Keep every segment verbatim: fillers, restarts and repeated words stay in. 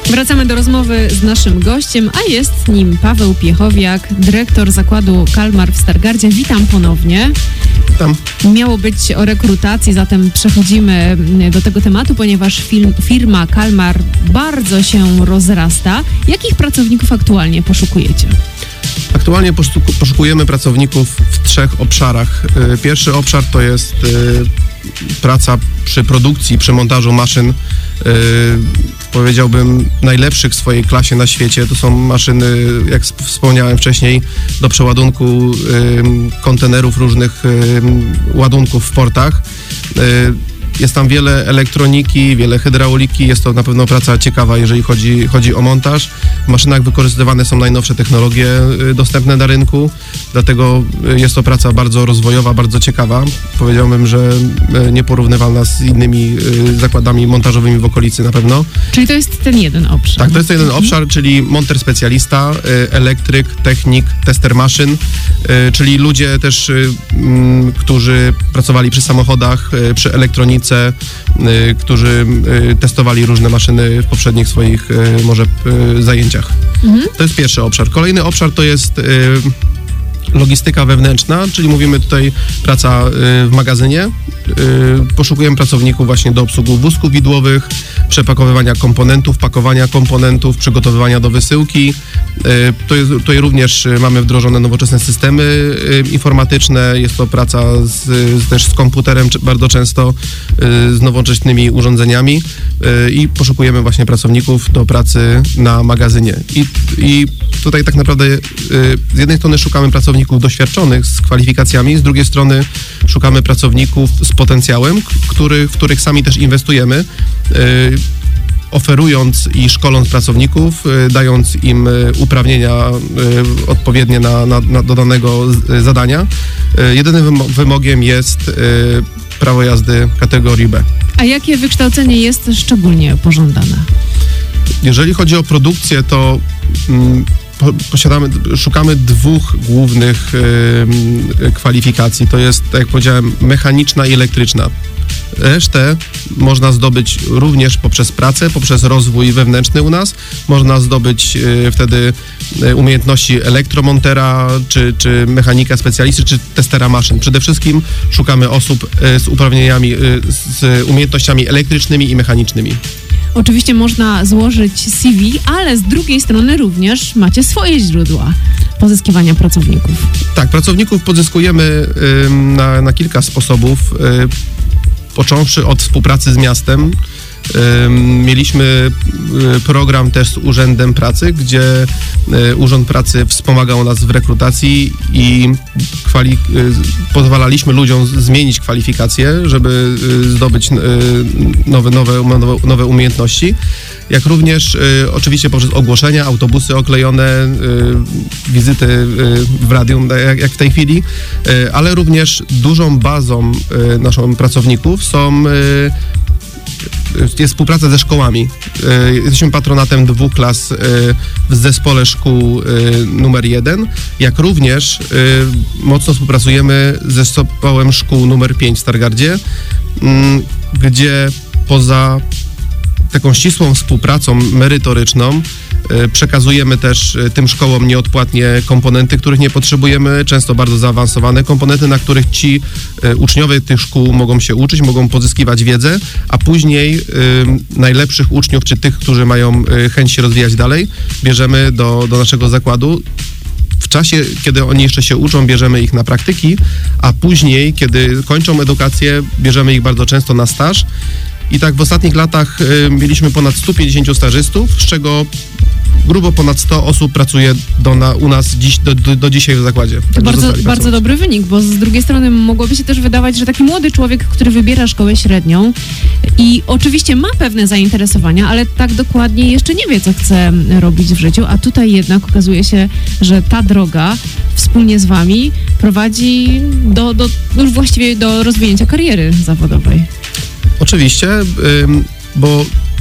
Wracamy do rozmowy z naszym gościem, a jest nim Paweł Piechowiak, dyrektor zakładu Kalmar w Stargardzie. Witam ponownie. Witam. Miało być o rekrutacji, zatem przechodzimy do tego tematu, ponieważ film, firma Kalmar bardzo się rozrasta. Jakich pracowników aktualnie poszukujecie? Aktualnie poszukujemy pracowników w trzech obszarach. Pierwszy obszar to jest praca przy produkcji, przy montażu maszyn, powiedziałbym, najlepszych w swojej klasie na świecie. To są maszyny, jak wspomniałem wcześniej, do przeładunku kontenerów różnych ładunków w portach. Jest tam wiele elektroniki, wiele hydrauliki, jest to na pewno praca ciekawa, jeżeli chodzi, chodzi o montaż. W maszynach wykorzystywane są najnowsze technologie dostępne na rynku, dlatego jest to praca bardzo rozwojowa, bardzo ciekawa. Powiedziałbym, że nieporównywalna z innymi zakładami montażowymi w okolicy na pewno. Czyli to jest ten jeden obszar? Tak, to jest ten jeden obszar, czyli monter specjalista, elektryk, technik, tester maszyn, czyli ludzie też, którzy pracowali przy samochodach, przy elektronice, którzy testowali różne maszyny w poprzednich swoich może zajęciach. Mhm. To jest pierwszy obszar. Kolejny obszar to jest logistyka wewnętrzna, czyli mówimy tutaj praca w magazynie. Poszukujemy pracowników właśnie do obsługi wózków widłowych, przepakowywania komponentów, pakowania komponentów, przygotowywania do wysyłki. To jest, tutaj również mamy wdrożone nowoczesne systemy informatyczne. Jest to praca z, z, też z komputerem bardzo często, z nowoczesnymi urządzeniami i poszukujemy właśnie pracowników do pracy na magazynie. I, i tutaj tak naprawdę z jednej strony szukamy pracowników doświadczonych z kwalifikacjami, z drugiej strony szukamy pracowników z potencjałem, który, w których sami też inwestujemy, oferując i szkoląc pracowników, dając im uprawnienia odpowiednie na, na, na do danego zadania. Jedynym wymogiem jest prawo jazdy kategorii B. A jakie wykształcenie jest szczególnie pożądane? Jeżeli chodzi o produkcję, to mm, posiadamy, szukamy dwóch głównych y, kwalifikacji. To jest, tak jak powiedziałem, mechaniczna i elektryczna. Resztę można zdobyć również poprzez pracę, poprzez rozwój wewnętrzny u nas. Można zdobyć y, wtedy y, umiejętności elektromontera, czy, czy mechanika specjalisty, czy testera maszyn. Przede wszystkim szukamy osób y, z uprawnieniami, y, z umiejętnościami elektrycznymi i mechanicznymi. Oczywiście można złożyć C V, ale z drugiej strony również macie swoje źródła pozyskiwania pracowników. Tak, pracowników pozyskujemy y, na, na kilka sposobów, y, począwszy od współpracy z miastem. Y, mieliśmy y, program też z Urzędem Pracy, gdzie y, Urząd Pracy wspomagał nas w rekrutacji i kwali- y, pozwalaliśmy ludziom zmienić kwalifikacje, żeby y, zdobyć y, nowe, nowe, nowe, nowe umiejętności. Jak również y, oczywiście poprzez ogłoszenia, autobusy oklejone, y, wizyty y, w radiu, jak, jak w tej chwili, y, ale również dużą bazą y, naszą pracowników są y, jest współpraca ze szkołami. Jesteśmy patronatem dwóch klas w zespole szkół numer jeden, jak również mocno współpracujemy z zespołem szkół numer pięć w Stargardzie, gdzie poza taką ścisłą współpracą merytoryczną przekazujemy też tym szkołom nieodpłatnie komponenty, których nie potrzebujemy, często bardzo zaawansowane komponenty, na których ci uczniowie tych szkół mogą się uczyć, mogą pozyskiwać wiedzę, a później y, najlepszych uczniów, czy tych, którzy mają chęć się rozwijać dalej, bierzemy do, do naszego zakładu. W czasie, kiedy oni jeszcze się uczą, bierzemy ich na praktyki, a później, kiedy kończą edukację, bierzemy ich bardzo często na staż. I tak w ostatnich latach y, mieliśmy ponad stu pięćdziesięciu stażystów, z czego grubo ponad sto osób pracuje do, na, u nas dziś, do, do, do dzisiaj w zakładzie. To bardzo, bardzo dobry wynik, bo z drugiej strony mogłoby się też wydawać, że taki młody człowiek, który wybiera szkołę średnią i oczywiście ma pewne zainteresowania, ale tak dokładnie jeszcze nie wie, co chce robić w życiu, a tutaj jednak okazuje się, że ta droga wspólnie z wami prowadzi do, do już właściwie do rozwinięcia kariery zawodowej. Oczywiście, bo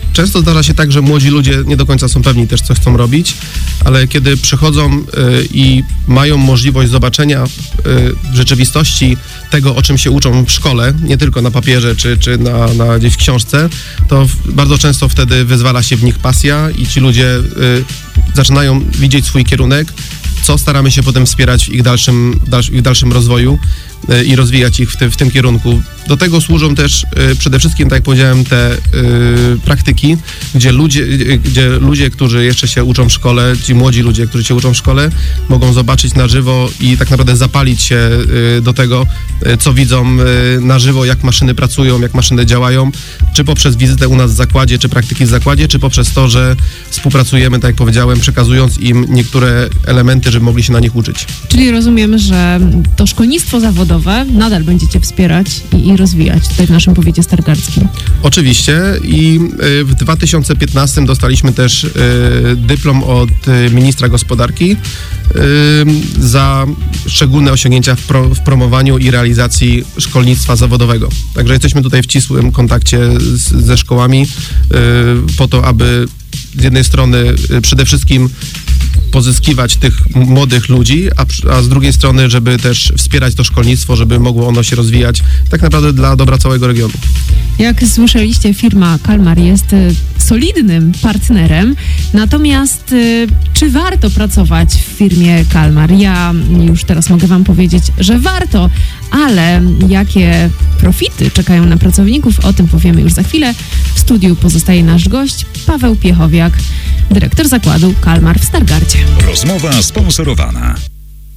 często zdarza się tak, że młodzi ludzie nie do końca są pewni też, co chcą robić, ale kiedy przychodzą y, i mają możliwość zobaczenia y, w rzeczywistości tego, o czym się uczą w szkole, nie tylko na papierze czy, czy na, na gdzieś w książce, to w, bardzo często wtedy wyzwala się w nich pasja i ci ludzie y, zaczynają widzieć swój kierunek, co staramy się potem wspierać w ich dalszym, w ich dalszym rozwoju y, i rozwijać ich w, ty, w tym kierunku. Do tego służą też y, przede wszystkim, tak jak powiedziałem, te y, praktyki, gdzie ludzie, y, gdzie ludzie, którzy jeszcze się uczą w szkole, ci młodzi ludzie, którzy się uczą w szkole, mogą zobaczyć na żywo i tak naprawdę zapalić się y, do tego, y, co widzą y, na żywo, jak maszyny pracują, jak maszyny działają, czy poprzez wizytę u nas w zakładzie, czy praktyki w zakładzie, czy poprzez to, że współpracujemy, tak jak powiedziałem, przekazując im niektóre elementy, żeby mogli się na nich uczyć. Czyli rozumiem, że to szkolnictwo zawodowe nadal będziecie wspierać i, i rozwijać tutaj w naszym powiecie stargardzkim. Oczywiście i y, w dwa tysiące piętnastym dostaliśmy też y, dyplom od y, ministra gospodarki y, za szczególne osiągnięcia w, pro, w promowaniu i realizacji szkolnictwa zawodowego. Także jesteśmy tutaj w ścisłym kontakcie z, ze szkołami y, po to, aby z jednej strony y, przede wszystkim pozyskiwać tych młodych ludzi, a, a z drugiej strony, żeby też wspierać to szkolnictwo, żeby mogło ono się rozwijać tak naprawdę dla dobra całego regionu. Jak słyszeliście, firma Kalmar jest y, solidnym partnerem, natomiast y, czy warto pracować w firmie Kalmar? Ja już teraz mogę wam powiedzieć, że warto, ale jakie profity czekają na pracowników, o tym powiemy już za chwilę. W studiu pozostaje nasz gość, Paweł Piechowiak, dyrektor zakładu Kalmar w Stargardzie. Rozmowa sponsorowana.